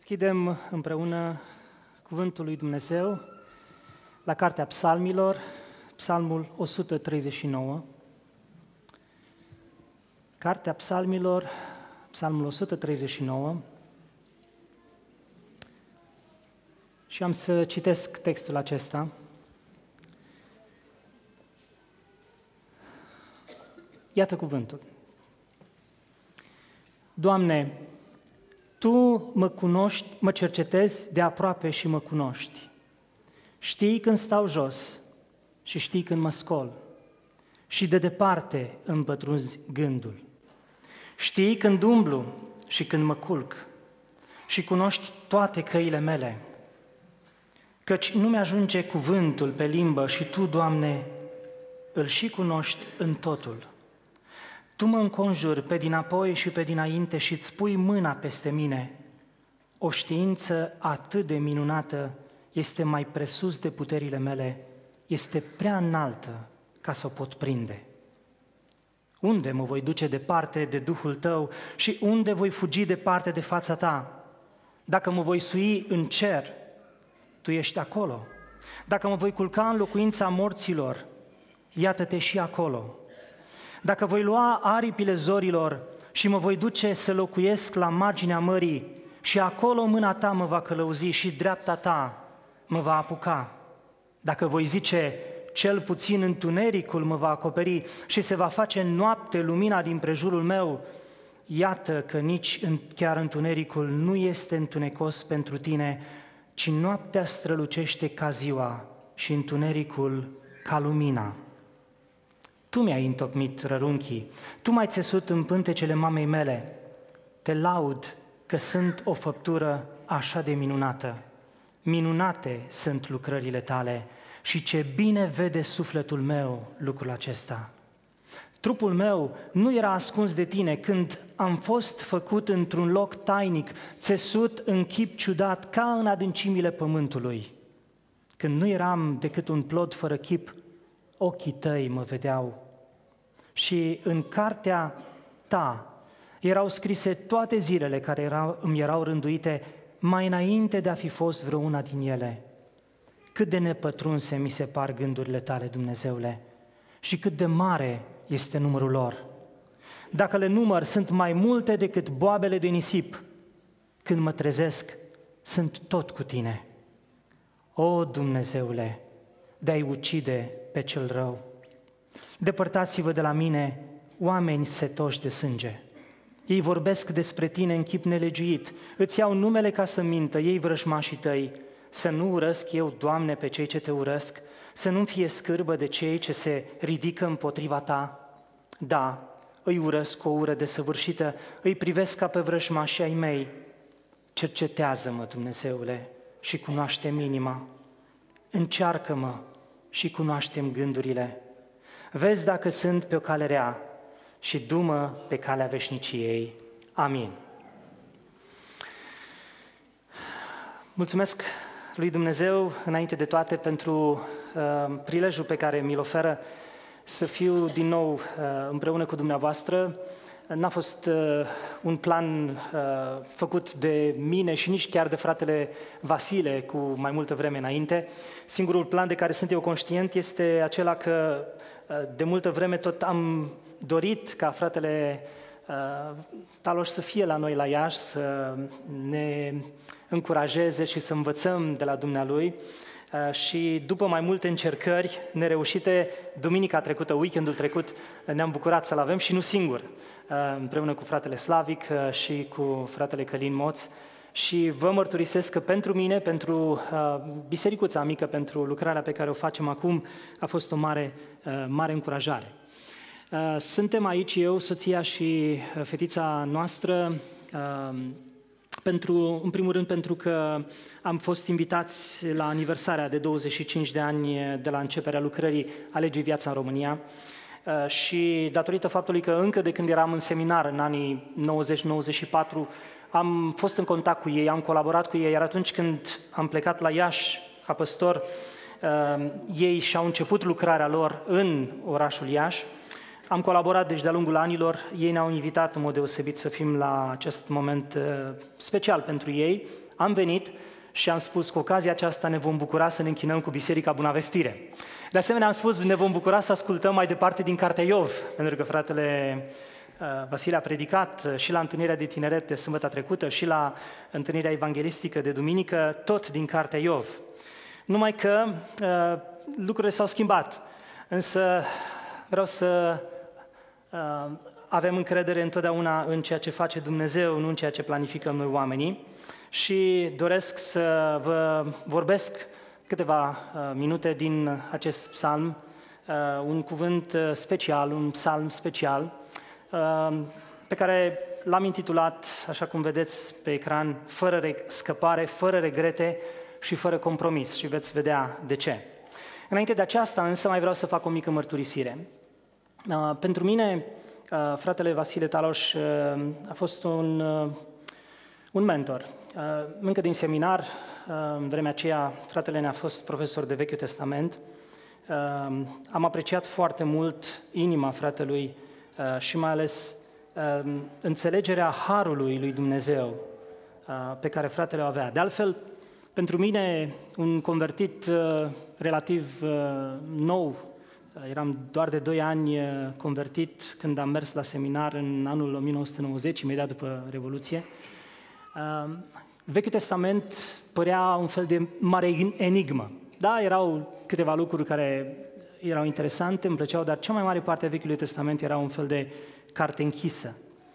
Deschidem împreună Cuvântul lui Dumnezeu la Cartea Psalmilor, Psalmul 139. Cartea Psalmilor, Psalmul 139. Și am să citesc textul acesta. Iată cuvântul. Doamne, Tu mă cunoști, mă cercetezi de aproape și mă cunoști. Știi când stau jos și știi când mă scol. Și de departe îmi pătrunzi gândul. Știi când umblu și când mă culc. Și cunoști toate căile mele. Căci nu mi-ajunge cuvântul pe limbă și Tu, Doamne, îl și cunoști în totul. Tu mă înconjuri pe dinapoi și pe dinainte și îți pui mâna peste mine. O știință atât de minunată este mai presus de puterile mele, este prea înaltă ca să o pot prinde. Unde mă voi duce departe de Duhul Tău și unde voi fugi departe de fața Ta? Dacă mă voi sui în cer, Tu ești acolo. Dacă mă voi culca în locuința morților, iată-te și acolo. Dacă voi lua aripile zorilor și mă voi duce să locuiesc la marginea mării și acolo mâna Ta mă va călăuzi și dreapta Ta mă va apuca. Dacă voi zice, cel puțin întunericul mă va acoperi și se va face noapte lumina din prejurul meu, iată că nici chiar întunericul nu este întunecos pentru Tine, ci noaptea strălucește ca ziua și întunericul ca lumina. Tu mi-ai întocmit rărunchii, Tu m-ai țesut în pântecele mamei mele. Te laud că sunt o făptură așa de minunată. Minunate sunt lucrările Tale și ce bine vede sufletul meu lucrul acesta. Trupul meu nu era ascuns de Tine când am fost făcut într-un loc tainic, țesut în chip ciudat ca în adâncimile pământului. Când nu eram decât un plod fără chip, ochii Tăi mă vedeau și în cartea Ta erau scrise toate zilele care îmi erau rânduite mai înainte de a fi fost vreuna din ele. Cât de nepătrunse mi se par gândurile Tale, Dumnezeule, și cât de mare este numărul lor. Dacă le număr, sunt mai multe decât boabele de nisip. Când mă trezesc, sunt tot cu Tine. O, Dumnezeule, de-ai ucide pe cel rău. Depărtați-vă de la mine, oameni setoși de sânge. Ei vorbesc despre Tine în chip nelegiuit, îți iau numele ca să mintă, ei vrăjmașii Tăi. Să nu urăsc eu, Doamne, pe cei ce Te urăsc, să nu fie scârbă de cei ce se ridică împotriva Ta. Da, îi urăsc cu o ură desăvârșită, îi privesc ca pe vrăjmașii ai mei. Cercetează-mă, Dumnezeule, și cunoaște-mi inima. Încearcă-mă și cunoaște-mi gândurile. Vezi dacă sunt pe o cale rea și du-mă pe calea veșniciei. Amin. Mulțumesc lui Dumnezeu, înainte de toate, pentru prilejul pe care mi-l oferă să fiu din nou împreună cu dumneavoastră. N-a fost un plan făcut de mine și nici chiar de fratele Vasile cu mai multă vreme înainte. Singurul plan de care sunt eu conștient este acela că de multă vreme tot am dorit ca fratele Taloș să fie la noi la Iași, să ne încurajeze și să învățăm de la dumnealui. Și după mai multe încercări nereușite, duminica trecută, weekendul trecut, ne-am bucurat să-l avem și nu singur, împreună cu fratele Slavic și cu fratele Călin Moț. Și vă mărturisesc că pentru mine, pentru bisericuța mică, pentru lucrarea pe care o facem acum, a fost o mare încurajare. Suntem aici, eu, soția și fetița noastră, în primul rând pentru că am fost invitați la aniversarea de 25 de ani de la începerea lucrării Alege Viața în România și datorită faptului că încă de când eram în seminar în anii 90-94 am fost în contact cu ei, am colaborat cu ei, iar atunci când am plecat la Iași ca păstor, ei și-au început lucrarea lor în orașul Iași. am colaborat deci de-a lungul anilor, ei ne-au invitat în mod deosebit să fim la acest moment special pentru ei. Am venit și am spus că ocazia aceasta ne vom bucura să ne închinăm cu Biserica Bunavestire. De asemenea am spus ne vom bucura să ascultăm mai departe din Cartea Iov, pentru că fratele Vasile a predicat și la întâlnirea de tineret de sâmbătă trecută și la întâlnirea evanghelistică de duminică, tot din Cartea Iov. Numai că lucrurile s-au schimbat, însă vreau să avem încredere întotdeauna în ceea ce face Dumnezeu, nu în ceea ce planificăm noi oamenii, și doresc să vă vorbesc câteva minute din acest psalm, un cuvânt special, un psalm special, pe care l-am intitulat, așa cum vedeți pe ecran, fără scăpare, fără regrete și fără compromis, și veți vedea de ce. Înainte de aceasta, însă, mai vreau să fac o mică mărturisire. Pentru mine, fratele Vasile Taloș a fost un mentor. Încă din seminar, în vremea aceea, fratele ne-a fost profesor de Vechiul Testament. Am apreciat foarte mult inima fratelui și mai ales înțelegerea harului lui Dumnezeu pe care fratele o avea. De altfel, pentru mine, un convertit relativ nou, eram doar de 2 ani convertit când am mers la seminar în anul 1990, imediat după Revoluție. Vechiul Testament părea un fel de mare enigmă. Da, erau câteva lucruri care erau interesante, îmi plăceau, dar cea mai mare parte a Vechiului Testament era un fel de carte închisă.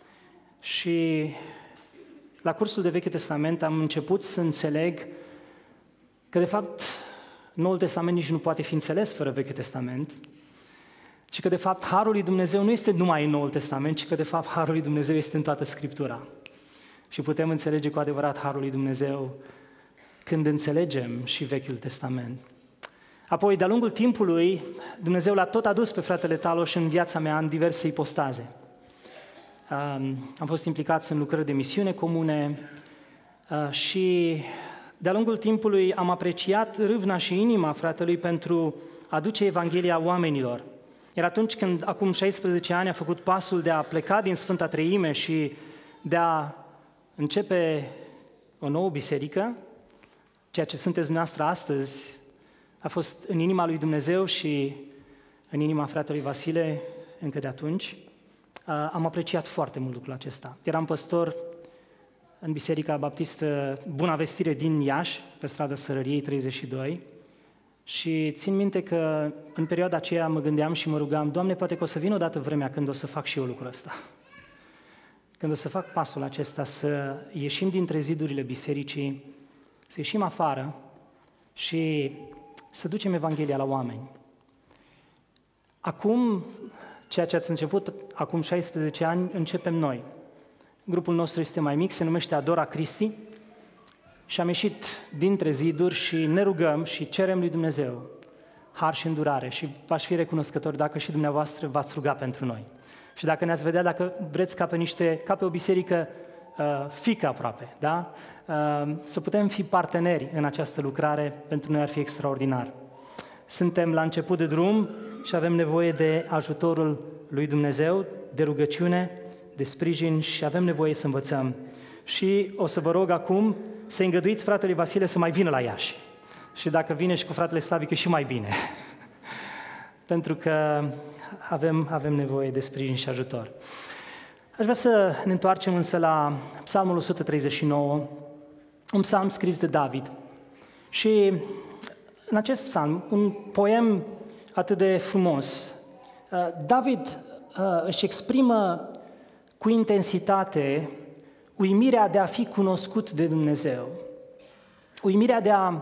Și la cursul de Vechiul Testament am început să înțeleg că, de fapt, Noul Testament nici nu poate fi înțeles fără Vechiul Testament, și că, de fapt, harul lui Dumnezeu nu este numai în Noul Testament, ci că, de fapt, harul lui Dumnezeu este în toată Scriptura. Și putem înțelege cu adevărat harul lui Dumnezeu când înțelegem și Vechiul Testament. Apoi, de-a lungul timpului, Dumnezeu l-a tot adus pe fratele Taloș în viața mea în diverse ipostaze. Am fost implicați în lucrări de misiune comune și de-a lungul timpului am apreciat râvna și inima fratelui pentru a duce Evanghelia oamenilor. Iar atunci când, acum 16 ani, a făcut pasul de a pleca din Sfânta Treime și de a începe o nouă biserică, ceea ce sunteți dumneavoastră astăzi, a fost în inima lui Dumnezeu și în inima fratelui Vasile încă de atunci. Am apreciat foarte mult lucrul acesta. Eram păstor în Biserica Baptistă Bunavestire din Iași, pe strada Sărăriei 32, și țin minte că în perioada aceea mă gândeam și mă rugam, Doamne, poate că o să vină odată vremea când o să fac și eu lucrul ăsta. Când o să fac pasul acesta, să ieșim dintre zidurile bisericii, să ieșim afară și să ducem Evanghelia la oameni. Acum, ceea ce ați început acum 16 ani, începem noi. Grupul nostru este mai mic, se numește Adora Christi și am ieșit dintre ziduri și ne rugăm și cerem lui Dumnezeu har și îndurare și v-aș fi recunoscător dacă și dumneavoastră v-ați ruga pentru noi. Și dacă ne-ați vedea, dacă vreți ca pe o biserică fică aproape, da? Să putem fi parteneri în această lucrare, pentru noi ar fi extraordinar. Suntem la început de drum și avem nevoie de ajutorul lui Dumnezeu, de rugăciune, de sprijin și avem nevoie să învățăm. Și o să vă rog acum să îngăduiți fratele Vasile să mai vină la Iași. Și dacă vine și cu fratele Slavic, e și mai bine. Pentru că avem nevoie de sprijin și ajutor. Aș vrea să ne întoarcem însă la Psalmul 139, un psalm scris de David. Și în acest psalm, un poem atât de frumos, David își exprimă cu intensitate uimirea de a fi cunoscut de Dumnezeu, uimirea de a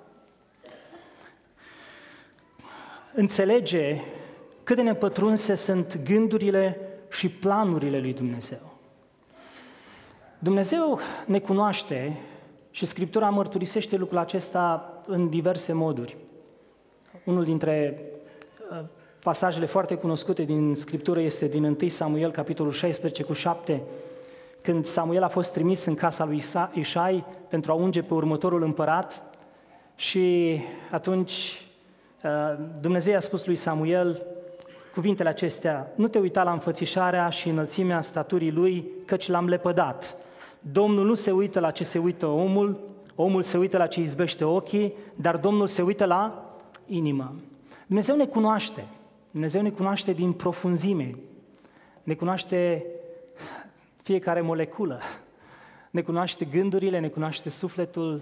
înțelege cât de nepătrunse sunt gândurile și planurile lui Dumnezeu. Dumnezeu ne cunoaște și Scriptura mărturisește lucrul acesta în diverse moduri. Unul dintre pasajele foarte cunoscute din Scriptură este din 1 Samuel, capitolul 16 cu 7, când Samuel a fost trimis în casa lui Ișai pentru a unge pe următorul împărat și atunci Dumnezeu a spus lui Samuel, cuvintele acestea: nu te uita la înfățișarea și înălțimea staturii lui, căci l-am lepădat. Domnul nu se uită la ce se uită omul, omul se uită la ce izbește ochii, dar Domnul se uită la inimă. Dumnezeu ne cunoaște. Dumnezeu ne cunoaște din profunzime. Ne cunoaște fiecare moleculă. Ne cunoaște gândurile, ne cunoaște sufletul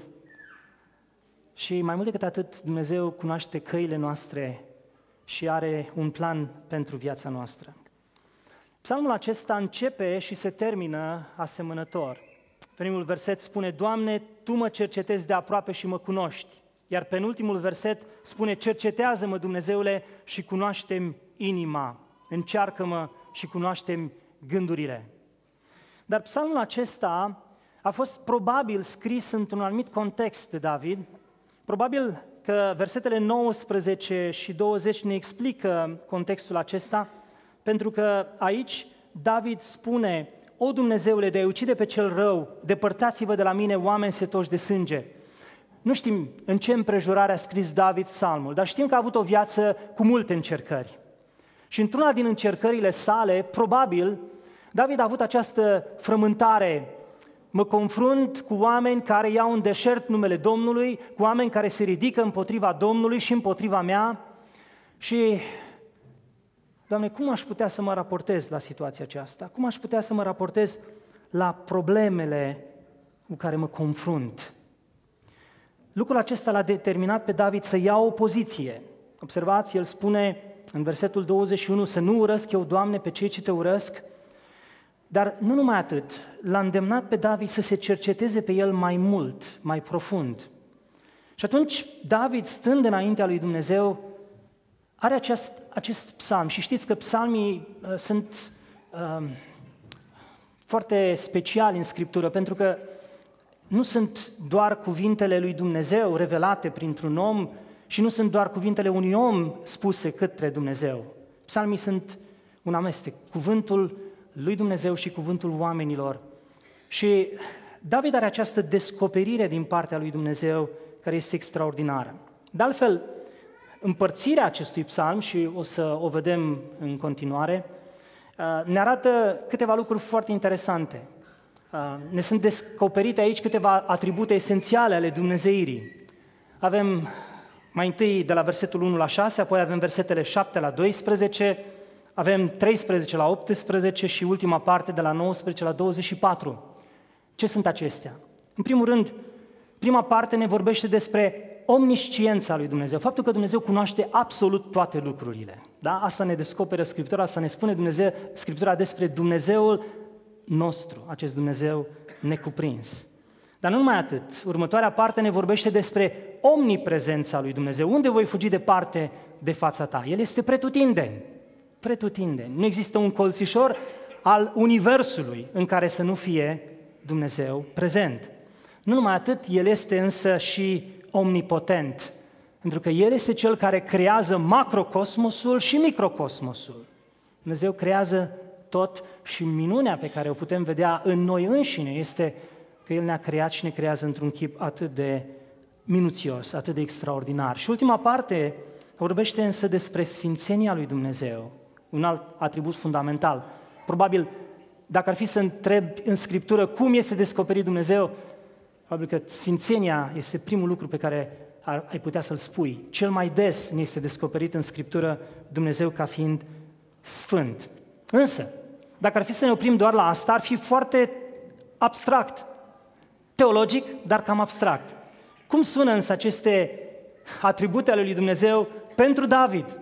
și mai mult decât atât, Dumnezeu cunoaște căile noastre și are un plan pentru viața noastră. Psalmul acesta începe și se termină asemănător. Primul verset spune: Doamne, Tu mă cercetezi de aproape și mă cunoști. Iar penultimul verset spune: cercetează-mă, Dumnezeule, și cunoaște-mi inima. Încearcă-mă și cunoaște-mi gândurile. Dar psalmul acesta a fost probabil scris într-un anumit context de David. Probabil că versetele 19 și 20 ne explică contextul acesta, pentru că aici David spune: O Dumnezeule, de a ucide pe cel rău, depărtați-vă de la mine, oameni setoși de sânge. Nu știm în ce împrejurare a scris David psalmul, dar știm că a avut o viață cu multe încercări. Și într-una din încercările sale, probabil, David a avut această frământare: mă confrunt cu oameni care iau în deșert numele Domnului, cu oameni care se ridică împotriva Domnului și împotriva mea și, Doamne, cum aș putea să mă raportez la situația aceasta? Cum aș putea să mă raportez la problemele cu care mă confrunt? Lucrul acesta l-a determinat pe David să ia o poziție. Observați, el spune în versetul 21: să nu urăsc eu, Doamne, pe cei ce Te urăsc. Dar nu numai atât, l-a îndemnat pe David să se cerceteze pe el mai mult, mai profund. Și atunci David, stând înaintea lui Dumnezeu, are acest psalm. Și știți că psalmii sunt foarte speciali în Scriptură, pentru că nu sunt doar cuvintele lui Dumnezeu revelate printr-un om și nu sunt doar cuvintele unui om spuse către Dumnezeu. Psalmii sunt un amestec, cuvântul lui Dumnezeu și cuvântul oamenilor. Și David are această descoperire din partea lui Dumnezeu care este extraordinară. De altfel, împărțirea acestui psalm, și o să o vedem în continuare, ne arată câteva lucruri foarte interesante. Ne sunt descoperite aici câteva atribute esențiale ale dumnezeirii. Avem mai întâi de la versetul 1 la 6, apoi avem versetele 7 la 12, avem 13 la 18 și ultima parte de la 19 la 24. Ce sunt acestea? În primul rând, prima parte ne vorbește despre omnisciența lui Dumnezeu, faptul că Dumnezeu cunoaște absolut toate lucrurile. Da? Asta ne descoperă Scriptura, asta ne spune Scriptura despre Dumnezeul nostru, acest Dumnezeu necuprins. Dar nu numai atât, următoarea parte ne vorbește despre omniprezența lui Dumnezeu. Unde voi fugi departe de fața ta? El este pretutindeni. Pretutindeni. Nu există un colțișor al universului în care să nu fie Dumnezeu prezent. Nu numai atât, El este însă și omnipotent, pentru că El este Cel care creează macrocosmosul și microcosmosul. Dumnezeu creează tot și minunea pe care o putem vedea în noi înșine este că El ne-a creat și ne creează într-un chip atât de minuțios, atât de extraordinar. Și ultima parte vorbește însă despre sfințenia lui Dumnezeu, un alt atribut fundamental. Probabil, dacă ar fi să întrebi în Scriptură cum este descoperit Dumnezeu, probabil că sfințenia este primul lucru pe care ai putea să-l spui. Cel mai des ne este descoperit în Scriptură Dumnezeu ca fiind sfânt. Însă, dacă ar fi să ne oprim doar la asta, ar fi foarte abstract, teologic, dar cam abstract. Cum sună însă aceste atribute ale lui Dumnezeu pentru David?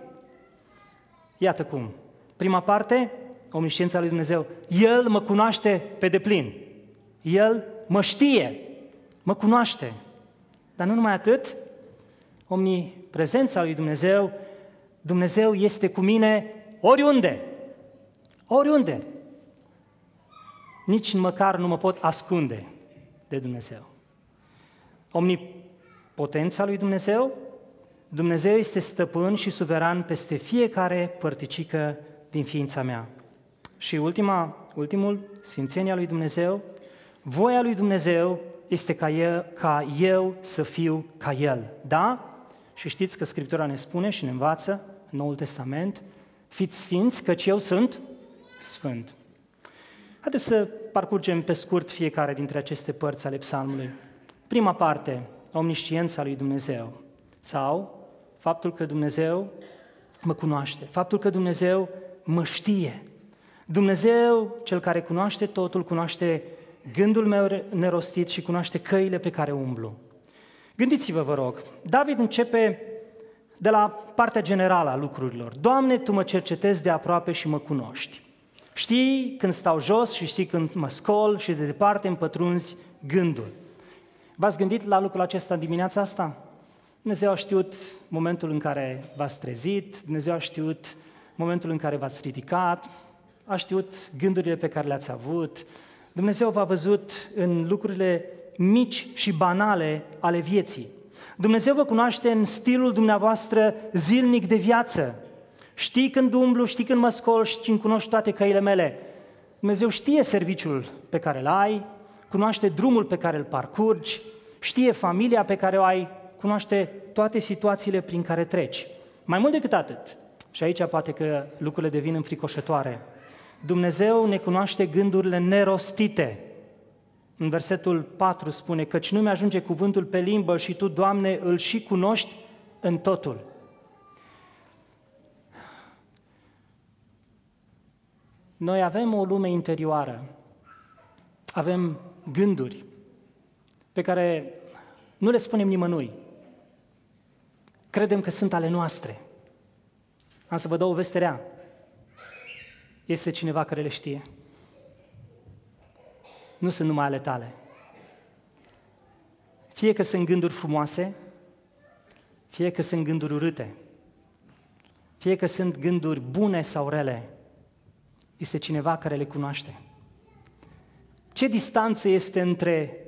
Iată cum. Prima parte, omnisciența lui Dumnezeu. El mă cunoaște pe deplin. El mă știe, mă cunoaște. Dar nu numai atât, omniprezența lui Dumnezeu, Dumnezeu este cu mine oriunde. Oriunde. Nici măcar nu mă pot ascunde de Dumnezeu. Omnipotența lui Dumnezeu, Dumnezeu este stăpân și suveran peste fiecare părticică din ființa mea. Și ultimul, sfințenia lui Dumnezeu, voia lui Dumnezeu este ca eu să fiu ca El. Da? Și știți că Scriptura ne spune și ne învață în Noul Testament Fiți sfinți, căci eu sunt sfânt. Haideți să parcurgem pe scurt fiecare dintre aceste părți ale psalmului. Prima parte, omnisciența lui Dumnezeu, sau faptul că Dumnezeu mă cunoaște, faptul că Dumnezeu mă știe. Dumnezeu, Cel care cunoaște totul, cunoaște gândul meu nerostit și cunoaște căile pe care umblu. Gândiți-vă, vă rog, David începe de la partea generală a lucrurilor. Doamne, Tu mă cercetezi de aproape și mă cunoști. Știi când stau jos și știi când mă scol și de departe îmi pătrunzi gândul. V-ați gândit la lucrul acesta dimineața asta? Dumnezeu a știut momentul în care v-ați trezit, Dumnezeu a știut momentul în care v-ați ridicat, a știut gândurile pe care le-ați avut. Dumnezeu v-a văzut în lucrurile mici și banale ale vieții. Dumnezeu vă cunoaște în stilul dumneavoastră zilnic de viață. Știi când umblu, știi când mă scol, știi când cunoști toate căile mele. Dumnezeu știe serviciul pe care îl ai, cunoaște drumul pe care îl parcurgi, știe familia pe care o ai, cunoaște toate situațiile prin care treci. Mai mult decât atât, și aici poate că lucrurile devin înfricoșătoare, Dumnezeu ne cunoaște gândurile nerostite. În versetul 4 spune, căci nu mi-ajunge cuvântul pe limbă și Tu, Doamne, îl și cunoști în totul. Noi avem o lume interioară, avem gânduri pe care nu le spunem nimănui. Credem că sunt ale noastre. Am să vă dau o veste rea. Este cineva care le știe. Nu sunt numai ale tale. Fie că sunt gânduri frumoase, fie că sunt gânduri urâte, fie că sunt gânduri bune sau rele, este cineva care le cunoaște. Ce distanță este între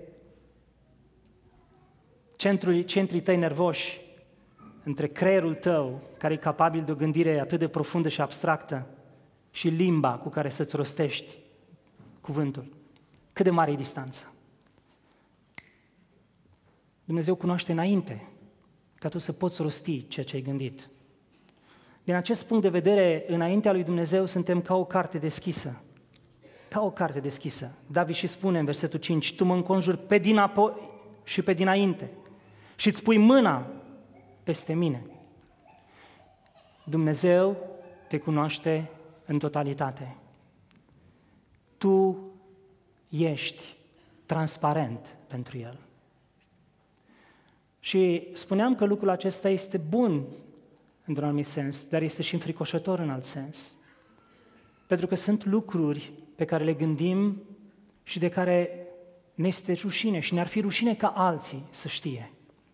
centrii tăi nervoși, între creierul tău, care e capabil de o gândire atât de profundă și abstractă, și limba cu care să-ți rostești cuvântul? Cât de mare e distanța? Dumnezeu cunoaște înainte ca tu să poți rosti ceea ce ai gândit. Din acest punct de vedere, înaintea lui Dumnezeu suntem ca o carte deschisă. Ca o carte deschisă. David și spune în versetul 5, Tu mă înconjuri pe dinapoi și pe dinainte și îți pui mâna peste mine. Dumnezeu te cunoaște în totalitate. Tu ești transparent pentru El. Și spuneam că lucrul acesta este bun într-un anumit sens, dar este și înfricoșător în alt sens. Pentru că sunt lucruri pe care le gândim și de care ne este rușine și ne-ar fi rușine ca alții să știe.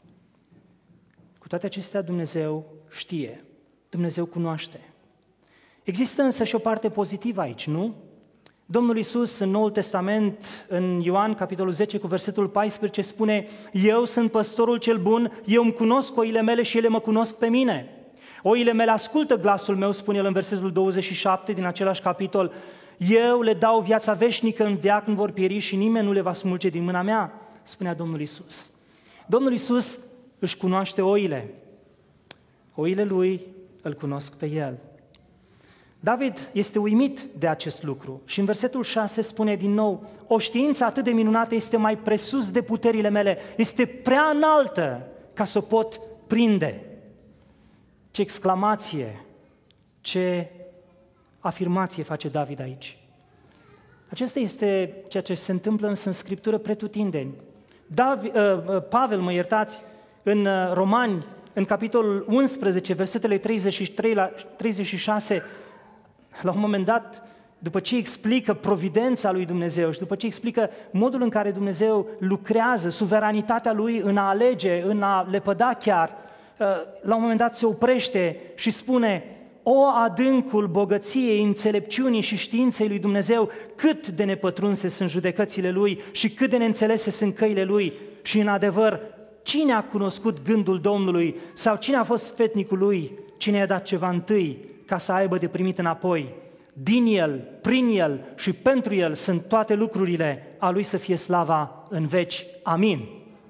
Cu toate acestea, Dumnezeu știe, Dumnezeu cunoaște. Există însă și o parte pozitivă aici, nu? Domnul Iisus în Noul Testament, în Ioan, capitolul 10, cu versetul 14, spune, Eu sunt păstorul cel bun, eu îmi cunosc oile mele și ele mă cunosc pe mine. Oile mele ascultă glasul meu, spune el în versetul 27 din același capitol, eu le dau viața veșnică, în veac nu vor pieri și nimeni nu le va smulge din mâna mea, spunea Domnul Iisus. Domnul Iisus își cunoaște oile. Oile lui îl cunosc pe el. David este uimit de acest lucru și în versetul 6 spune din nou, o știință atât de minunată este mai presus de puterile mele, este prea înaltă ca să o pot prinde. Ce exclamație, ce afirmație face David aici. Acesta este ceea ce se întâmplă însă în Scriptură pretutindeni. Pavel, în Romani, în capitolul 11, versetele 33 la 36, la un moment dat, după ce explică providența lui Dumnezeu și după ce explică modul în care Dumnezeu lucrează, suveranitatea lui în a alege, în a lepăda chiar, la un moment dat se oprește și spune, o adâncul bogăției, înțelepciunii și științei lui Dumnezeu, cât de nepătrunse sunt judecățile lui și cât de neînțelese sunt căile lui și în adevăr, cine a cunoscut gândul Domnului sau cine a fost sfetnicul lui, cine i-a dat ceva întâi ca să aibă de primit înapoi? Din el, prin el și pentru el sunt toate lucrurile, a lui să fie slava în veci. Amin.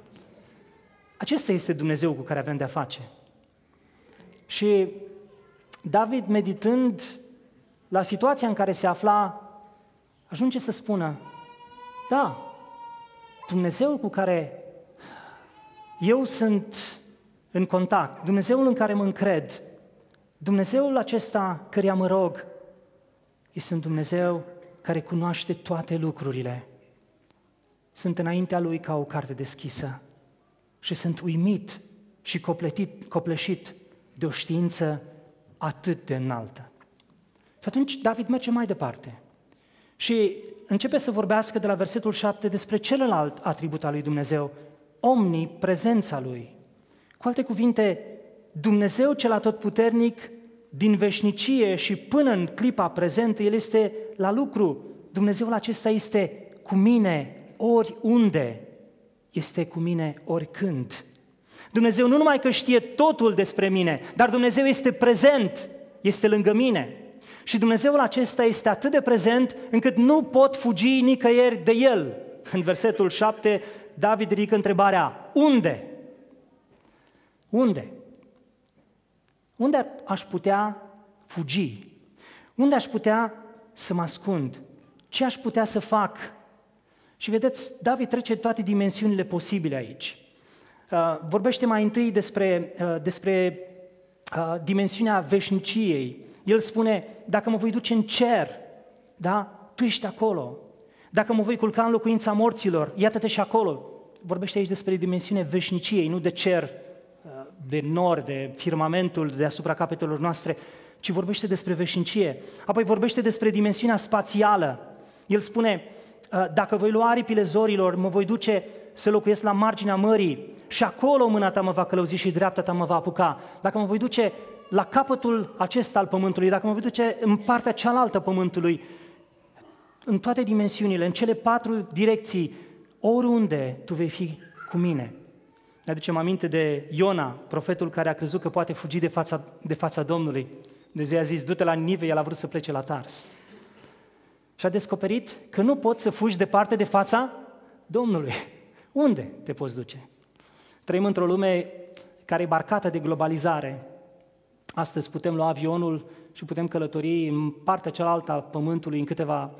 Acesta este Dumnezeu cu care avem de-a face. Și David, meditând la situația în care se afla, ajunge să spună, da, Dumnezeul cu care eu sunt în contact, Dumnezeul în care mă încred, Dumnezeul acesta căreia mă rog, este un Dumnezeu care cunoaște toate lucrurile. Sunt înaintea Lui ca o carte deschisă și sunt uimit și copleșit de o știință atât de înaltă. Și atunci David merge mai departe și începe să vorbească de la versetul 7 despre celălalt atribut al lui Dumnezeu, omniprezența Lui. Cu alte cuvinte, Dumnezeu cel atotputernic, din veșnicie și până în clipa prezentă, El este la lucru. Dumnezeul acesta este cu mine oriunde, este cu mine oricând. Dumnezeu nu numai că știe totul despre mine, dar Dumnezeu este prezent, este lângă mine. Și Dumnezeul acesta este atât de prezent încât nu pot fugi nicăieri de El. În versetul 7, David ridică întrebarea, unde? Unde? Unde aș putea fugi? Unde aș putea să mă ascund? Ce aș putea să fac? Și vedeți, David trece toate dimensiunile posibile aici. Vorbește mai întâi despre dimensiunea veșniciei. El spune, dacă mă voi duce în cer, da? Tu ești acolo. Dacă mă voi culca în locuința morților, iată-te și acolo. Vorbește aici despre dimensiunea veșniciei, nu de cer, de nor, de firmamentul deasupra capetelor noastre, ci vorbește despre veșnicie. Apoi vorbește despre dimensiunea spațială. El spune, dacă voi lua aripile zorilor, mă voi duce să locuiesc la marginea mării și acolo mâna ta mă va călăuzi și dreapta ta mă va apuca. Dacă mă voi duce la capătul acesta al pământului, dacă mă voi duce în partea cealaltă pământului, în toate dimensiunile, în cele 4 direcții, oriunde tu vei fi cu mine. Ne aducem aminte de Iona, profetul care a crezut că poate fugi de fața Domnului. Dumnezeu a zis, du-te la Ninive, el a vrut să plece la Tars. Și a descoperit că nu poți să fugi departe de fața Domnului. Unde te poți duce? Trăim într-o lume care e marcată de globalizare. Astăzi putem lua avionul și putem călători în partea cealaltă a pământului în câteva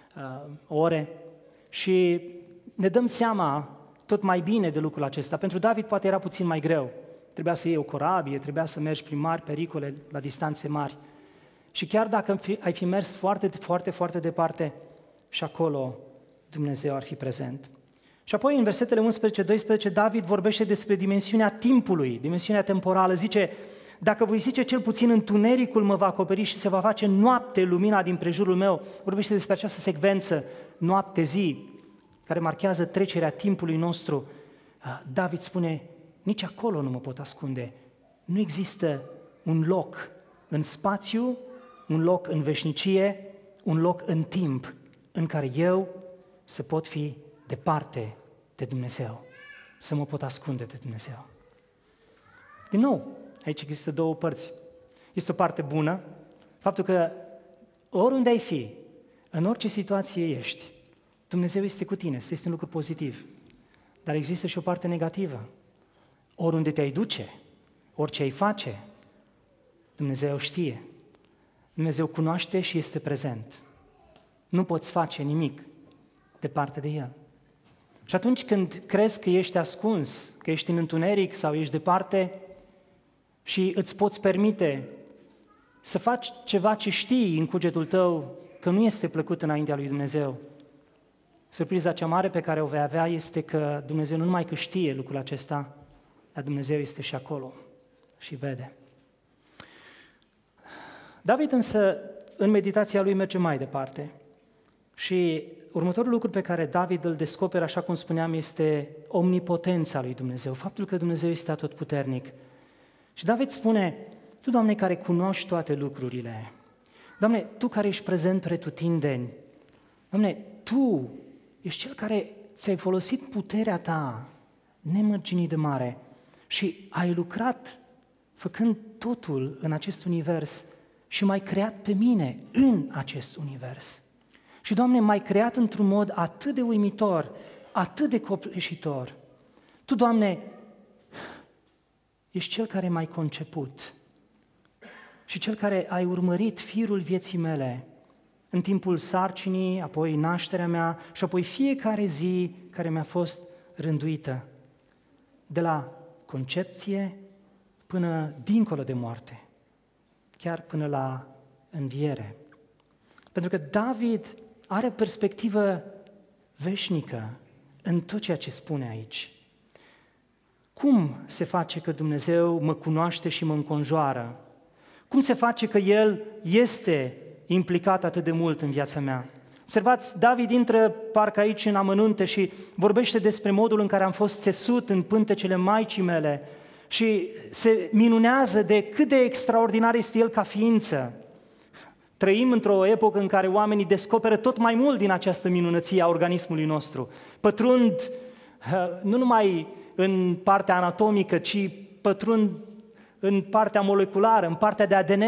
ore și ne dăm seama tot mai bine de lucrul acesta. Pentru David poate era puțin mai greu. Trebuia să iei o corabie, trebuia să mergi prin mari pericole, la distanțe mari. Și chiar dacă ai fi mers foarte, foarte, foarte departe, și acolo Dumnezeu ar fi prezent. Și apoi în versetele 11-12 David vorbește despre dimensiunea timpului, dimensiunea temporală. Zice, dacă voi zice cel puțin întunericul mă va acoperi și se va face noapte lumina din prejurul meu. Vorbește despre această secvență, noapte-zi, care marchează trecerea timpului nostru. David spune, nici acolo nu mă pot ascunde. Nu există un loc în spațiu, un loc în veșnicie, un loc în timp în care eu să pot fi departe de Dumnezeu, să mă pot ascunde de Dumnezeu. Din nou, aici există 2 părți. Este o parte bună, faptul că oriunde ai fi, în orice situație ești, Dumnezeu este cu tine, este un lucru pozitiv. Dar există și o parte negativă. Oriunde te-ai duce, orice ai face, Dumnezeu știe. Dumnezeu cunoaște și este prezent. Nu poți face nimic departe de El. Și atunci când crezi că ești ascuns, că ești în întuneric sau ești departe și îți poți permite să faci ceva ce știi în cugetul tău că nu este plăcut înaintea lui Dumnezeu, surpriza cea mare pe care o vei avea este că Dumnezeu nu numai că știe lucrul acesta, dar Dumnezeu este și acolo și vede. David însă, în meditația lui, merge mai departe. Și următorul lucru pe care David îl descoperă, așa cum spuneam, este omnipotența lui Dumnezeu, faptul că Dumnezeu este atotputernic. Și David spune, Tu, Doamne, care cunoști toate lucrurile, Doamne, Tu care ești prezent pretutindeni, Doamne, Tu ești Cel care ți-ai folosit puterea Ta nemărginit de mare și ai lucrat făcând totul în acest univers și m-ai creat pe mine în acest univers. Și, Doamne, m-ai creat într-un mod atât de uimitor, atât de copleșitor. Tu, Doamne, ești Cel care m-ai conceput. și Cel care ai urmărit firul vieții mele în timpul sarcinii, apoi nașterea mea și apoi fiecare zi care mi-a fost rânduită, de la concepție până dincolo de moarte, chiar până la înviere. Pentru că David are perspectivă veșnică în tot ceea ce spune aici. Cum se face că Dumnezeu mă cunoaște și mă înconjoară? Cum se face că El este implicat atât de mult în viața mea? Observați, David intră parcă aici în amănunte și vorbește despre modul în care am fost țesut în pântecele maicii mele și se minunează de cât de extraordinar este El ca ființă. Trăim într-o epocă în care oamenii descoperă tot mai mult din această minunăție a organismului nostru. Pătrund nu numai în partea anatomică, ci pătrund în partea moleculară, în partea de ADN.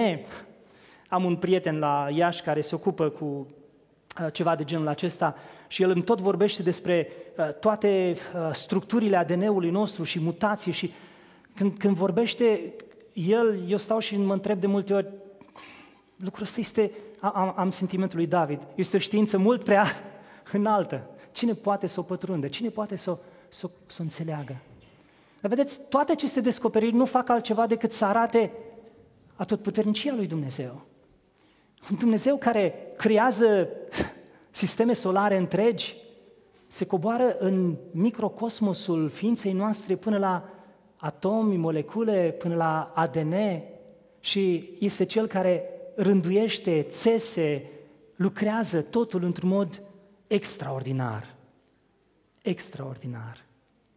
Am un prieten la Iași care se ocupă cu ceva de genul acesta și el îmi tot vorbește despre toate structurile ADN-ului nostru și mutații și când vorbește el, eu stau și mă întreb de multe ori, lucrul ăsta este, am sentimentul lui David, este o știință mult prea înaltă. Cine poate să o pătrundă? Cine poate să o înțeleagă? Dar vedeți, toate aceste descoperiri nu fac altceva decât să arate atotputernicia lui Dumnezeu. Un Dumnezeu care creează sisteme solare întregi, se coboară în microcosmosul ființei noastre până la atomi, molecule, până la ADN și este Cel care rânduiește, țese, lucrează totul într-un mod extraordinar. Extraordinar.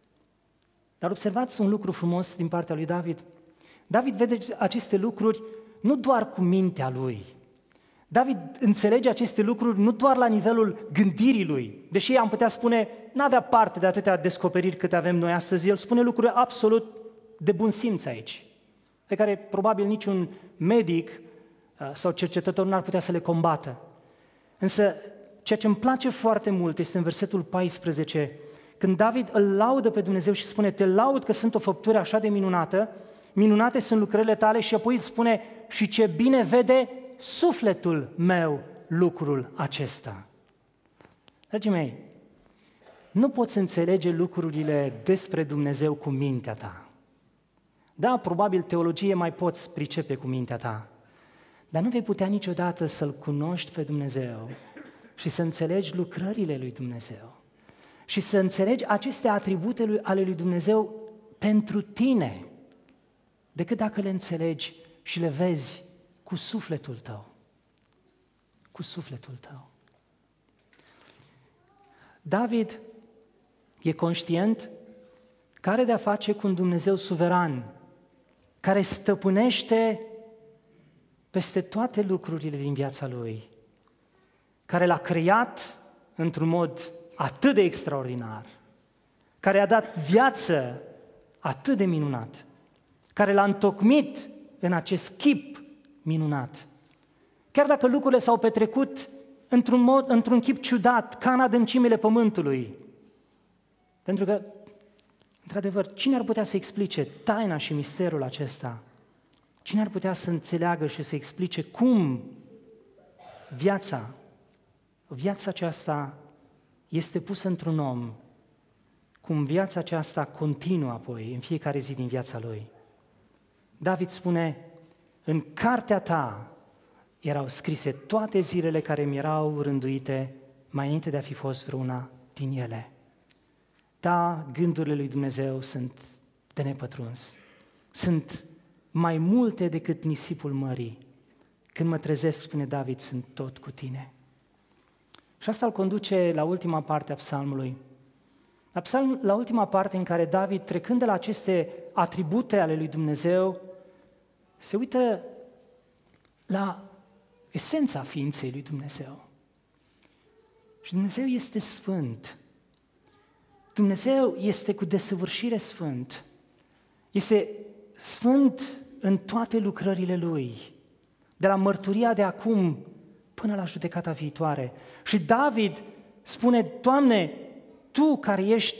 Dar observați un lucru frumos din partea lui David. David vede aceste lucruri nu doar cu mintea lui. David înțelege aceste lucruri nu doar la nivelul gândirii lui. Deși am putea spune, n-avea parte de atâtea descoperiri cât avem noi astăzi, el spune lucruri absolut de bun simț aici, pe care probabil niciun medic sau cercetător n-ar putea să le combată. Însă, ceea ce îmi place foarte mult este în versetul 14, când David îl laudă pe Dumnezeu și spune, te laud că sunt o făptură așa de minunată, minunate sunt lucrările tale și apoi îi spune, și ce bine vede sufletul meu lucrul acesta. Dragii mei, nu poți înțelege lucrurile despre Dumnezeu cu mintea ta. Da, probabil teologie mai poți pricepe cu mintea ta, dar nu vei putea niciodată să-L cunoști pe Dumnezeu și să înțelegi lucrările lui Dumnezeu și să înțelegi aceste atribute ale lui Dumnezeu pentru tine, decât dacă le înțelegi și le vezi cu sufletul tău. Cu sufletul tău. David e conștient că are de-a face cu un Dumnezeu suveran, care stăpânește peste toate lucrurile din viața lui, care l-a creat într-un mod atât de extraordinar, care a dat viață atât de minunat, care l-a întocmit în acest chip minunat. Chiar dacă lucrurile s-au petrecut într-un chip ciudat, ca în adâncimile pământului. Pentru că, într-adevăr, cine ar putea să explice taina și misterul acesta? Cine ar putea să înțeleagă și să explice cum viața aceasta este pusă într-un om, cum viața aceasta continuă apoi în fiecare zi din viața lui? David spune, în cartea ta erau scrise toate zilele care mi erau rânduite mai înainte de a fi fost vreuna din ele. Da, gândurile lui Dumnezeu sunt de nepătruns. Sunt mai multe decât nisipul mării. Când mă trezesc, spune David, sunt tot cu tine. Și asta îl conduce la ultima parte a psalmului. La ultima parte în care David, trecând de la aceste atribute ale lui Dumnezeu, se uită la esența ființei lui Dumnezeu. Și Dumnezeu este sfânt. Dumnezeu este cu desăvârșire sfânt. Este sfânt în toate lucrările Lui, de la mărturia de acum până la judecata viitoare. Și David spune, Doamne, Tu care ești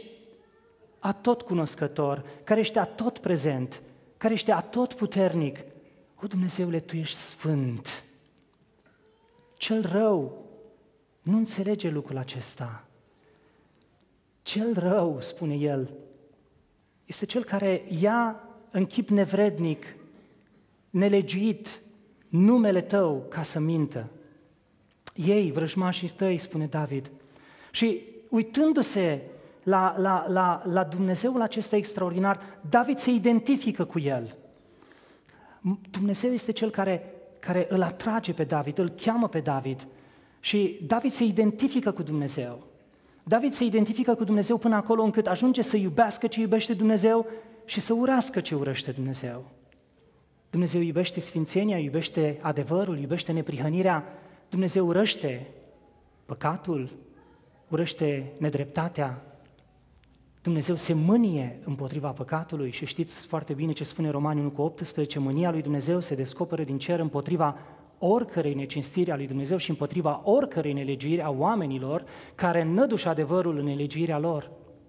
atot cunoscător, care ești atot prezent, care ești atot puternic, O, Dumnezeule, Tu ești sfânt. Cel rău nu înțelege lucrul acesta. Cel rău, spune el, este cel care ia în chip nevrednic, nelegiuit, numele Tău ca să mintă. Ei, vrăjmașii Tăi, spune David. Și uitându-se la Dumnezeul acesta extraordinar, David se identifică cu El. Dumnezeu este cel care îl atrage pe David, îl cheamă pe David și David se identifică cu Dumnezeu. David se identifică cu Dumnezeu până acolo încât ajunge să iubească ce iubește Dumnezeu și să urască ce urăște Dumnezeu. Dumnezeu iubește sfințenia, iubește adevărul, iubește neprihănirea. Dumnezeu urăște păcatul, urăște nedreptatea. Dumnezeu se mânie împotriva păcatului și știți foarte bine ce spune Romani 1:18, mânia lui Dumnezeu se descoperă din cer împotriva oricărei necinstiri a lui Dumnezeu și împotriva oricărei nelegiuiri a oamenilor care nădușă adevărul în nelegiuirea lor.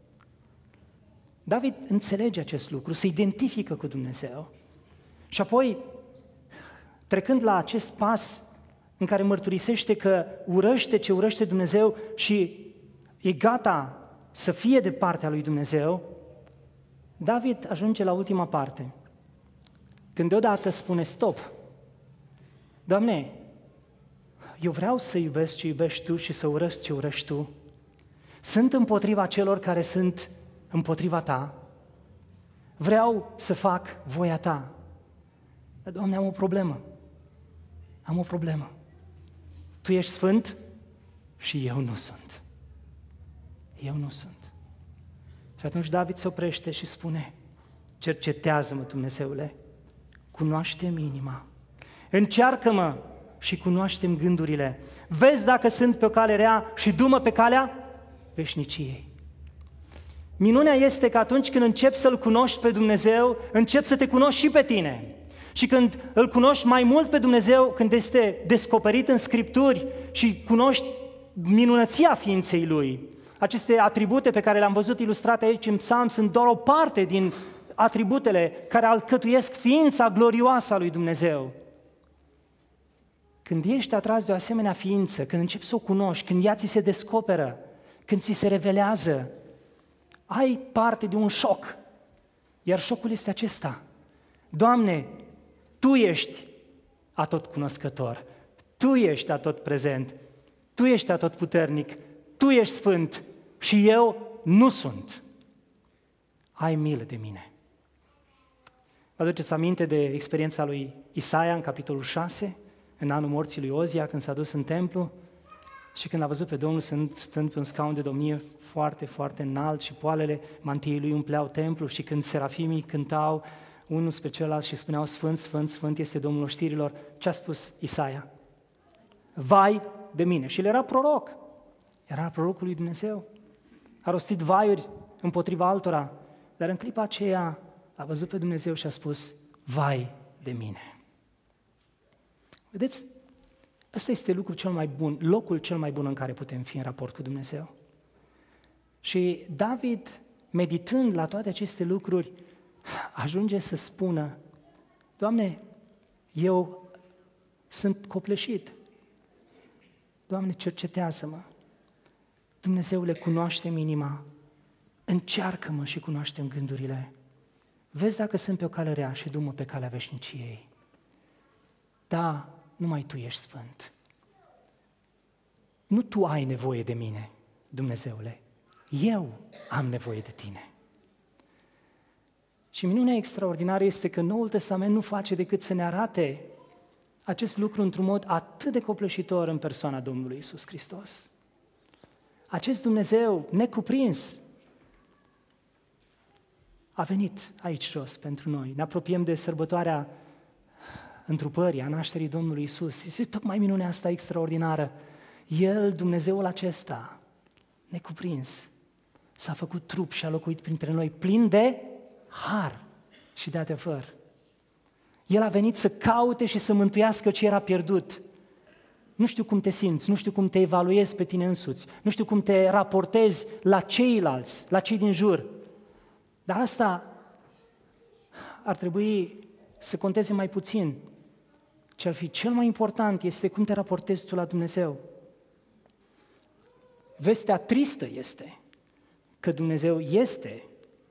David înțelege acest lucru, se identifică cu Dumnezeu și apoi, trecând la acest pas în care mărturisește că urăște ce urăște Dumnezeu și e gata să fie de partea lui Dumnezeu, David ajunge la ultima parte, când deodată spune stop. Doamne, eu vreau să iubesc ce iubești Tu și să urăsc ce urăști Tu. Sunt împotriva celor care sunt împotriva Ta. Vreau să fac voia Ta. Dar, Doamne, am o problemă. Am o problemă. Tu ești sfânt și eu nu sunt. Eu nu sunt. Și atunci David se oprește și spune, cercetează-mă, Dumnezeule, cunoaște-mi inima, încearcă-mă și cunoaște-mi gândurile, vezi dacă sunt pe o cale rea și du-mă pe calea veșniciei. Minunea este că atunci când începi să-L cunoști pe Dumnezeu, începi să te cunoști și pe tine. Și când îl cunoști mai mult pe Dumnezeu, când este descoperit în Scripturi și cunoști minunăția ființei Lui, aceste atribute pe care le-am văzut ilustrate aici în Psalm sunt doar o parte din atributele care alcătuiesc ființa glorioasă a lui Dumnezeu. Când ești atras de o asemenea ființă, când începi să o cunoști, când ea ți se descoperă, când ți se revelează, ai parte de un șoc. Iar șocul este acesta. Doamne, Tu ești atotcunoscător, Tu ești atotprezent, Tu ești atotputernic, Tu ești sfânt și eu nu sunt. Ai milă de mine. Vă aduceți aminte de experiența lui Isaia în capitolul 6, în anul morții lui Ozia, când s-a dus în templu și când a văzut pe Domnul stând pe un scaun de domnie foarte, foarte înalt și poalele mantiei lui umpleau templu și când serafimii cântau unul spre celălalt și spuneau Sfânt, Sfânt, Sfânt este Domnul oștirilor, ce a spus Isaia? Vai de mine! Și el era proroc. Era prorocul lui Dumnezeu. A rostit vaiuri împotriva altora, dar în clipa aceea a văzut pe Dumnezeu și a spus, vai de mine. Vedeți? Ăsta este lucrul cel mai bun, locul cel mai bun în care putem fi în raport cu Dumnezeu. Și David, meditând la toate aceste lucruri, ajunge să spună, Doamne, eu sunt copleșit. Doamne, cercetează-mă. Dumnezeule, cunoaște-mi inima, încearcă-mă și cunoaște-mi gândurile. Vezi dacă sunt pe o cale rea și du-mă pe calea veșniciei. Da, numai Tu ești sfânt. Nu Tu ai nevoie de mine, Dumnezeule, eu am nevoie de Tine. Și minunea extraordinară este că Noul Testament nu face decât să ne arate acest lucru într-un mod atât de copleșitor în persoana Domnului Iisus Hristos. Acest Dumnezeu necuprins a venit aici jos pentru noi. Ne apropiem de sărbătoarea întrupării, a nașterii Domnului Iisus. Este tocmai minunea asta extraordinară. El, Dumnezeul acesta, necuprins, s-a făcut trup și a locuit printre noi, plin de har și de adevăr. El a venit să caute și să mântuiască ce era pierdut. Nu știu cum te simți, nu știu cum te evaluezi pe tine însuți, nu știu cum te raportezi la ceilalți, la cei din jur. Dar asta ar trebui să conteze mai puțin, ce ar fi cel mai important este cum te raportezi tu la Dumnezeu. Vestea tristă este că Dumnezeu este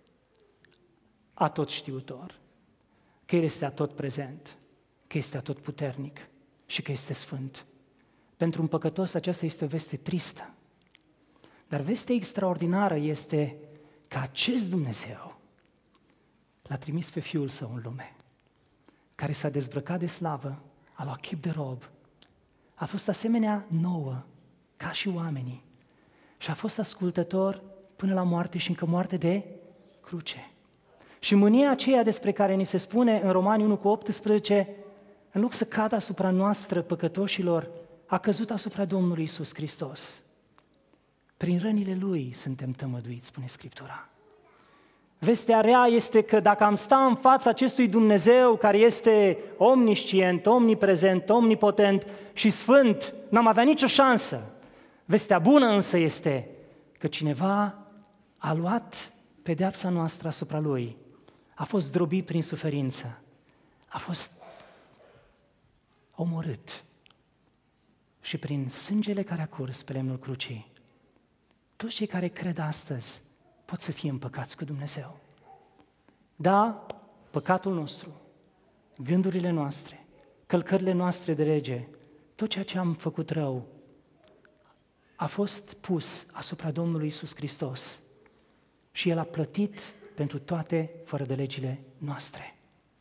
atotștiutor, că El este atotprezent, că este atotputernic și că este sfânt. Pentru un păcătos aceasta este o veste tristă. Dar vestea extraordinară este că acest Dumnezeu l-a trimis pe Fiul Său în lume, care s-a dezbrăcat de slavă, a luat chip de rob, a fost asemenea nouă, ca și oamenii, și a fost ascultător până la moarte și încă moarte de cruce. Și mânia aceea despre care ni se spune în Romani 1:18, în loc să cadă asupra noastră păcătoșilor, a căzut asupra Domnului Iisus Hristos. Prin rănile Lui suntem tămăduiți, spune Scriptura. Vestea rea este că dacă am sta în fața acestui Dumnezeu care este omniscient, omniprezent, omnipotent și sfânt, n-am avea nicio șansă. Vestea bună însă este că cineva a luat pedeapsa noastră asupra Lui, a fost zdrobit prin suferință, a fost omorât și prin sângele care a curs pe lemnul crucii, toți cei care cred astăzi pot să fie împăcați cu Dumnezeu. Da, păcatul nostru, gândurile noastre, călcările noastre de lege, tot ceea ce am făcut rău, a fost pus asupra Domnului Iisus Hristos și El a plătit pentru toate fără de legile noastre.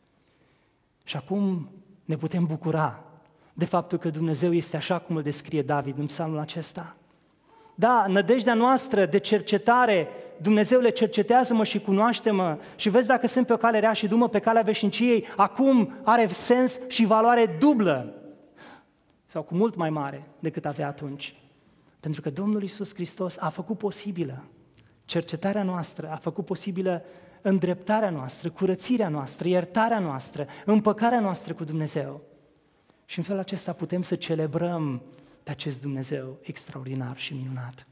Și acum ne putem bucura de faptul că Dumnezeu este așa cum îl descrie David în psalmul acesta. Da, nădejdea noastră de cercetare, Dumnezeu le cercetează-mă și cunoaște-mă și vezi dacă sunt pe o cale rea și du-mă pe calea veșniciei, acum are sens și valoare dublă sau cu mult mai mare decât avea atunci. Pentru că Domnul Iisus Hristos a făcut posibilă cercetarea noastră, a făcut posibilă îndreptarea noastră, curățirea noastră, iertarea noastră, împăcarea noastră cu Dumnezeu. Și în felul acesta putem să celebrăm pe acest Dumnezeu extraordinar și minunat.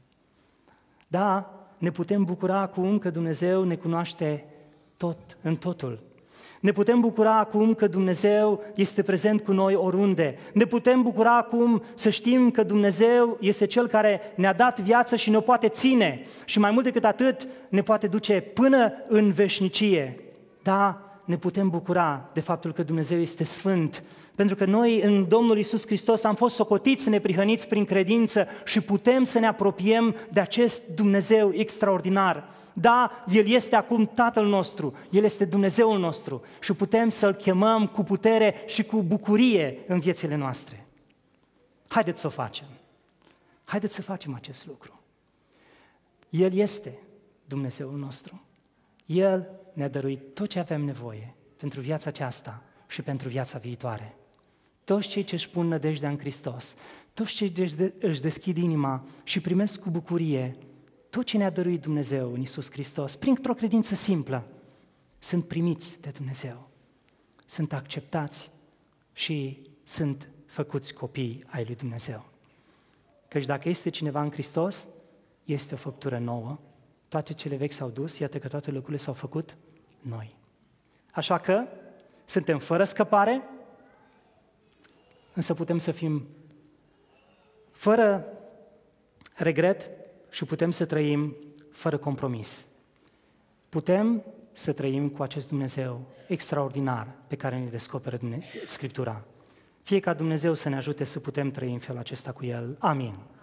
Da, ne putem bucura acum că Dumnezeu ne cunoaște tot, în totul. Ne putem bucura acum că Dumnezeu este prezent cu noi oriunde. Ne putem bucura acum să știm că Dumnezeu este Cel care ne-a dat viață și ne-o poate ține. Și mai mult decât atât, ne poate duce până în veșnicie. Da, ne putem bucura de faptul că Dumnezeu este sfânt, pentru că noi în Domnul Iisus Hristos am fost socotiți neprihăniți prin credință și putem să ne apropiem de acest Dumnezeu extraordinar. Da, El este acum Tatăl nostru, El este Dumnezeul nostru și putem să-L chemăm cu putere și cu bucurie în viețile noastre. Haideți să o facem. Haideți să facem acest lucru. El este Dumnezeul nostru. El ne-a dăruit tot ce avem nevoie pentru viața aceasta și pentru viața viitoare. Toți cei ce își pun nădejdea în Hristos, toți cei ce își deschid inima și primesc cu bucurie tot ce ne-a dăruit Dumnezeu în Iisus Hristos, printr-o credință simplă, sunt primiți de Dumnezeu, sunt acceptați și sunt făcuți copii ai lui Dumnezeu. Căci dacă este cineva în Hristos, este o făptură nouă, toate cele vechi s-au dus, iată că toate lucrurile s-au făcut noi. Așa că suntem fără scăpare, însă putem să fim fără regret și putem să trăim fără compromis. Putem să trăim cu acest Dumnezeu extraordinar pe care ne descoperă Scriptura. Fie ca Dumnezeu să ne ajute să putem trăi în felul acesta cu El. Amin.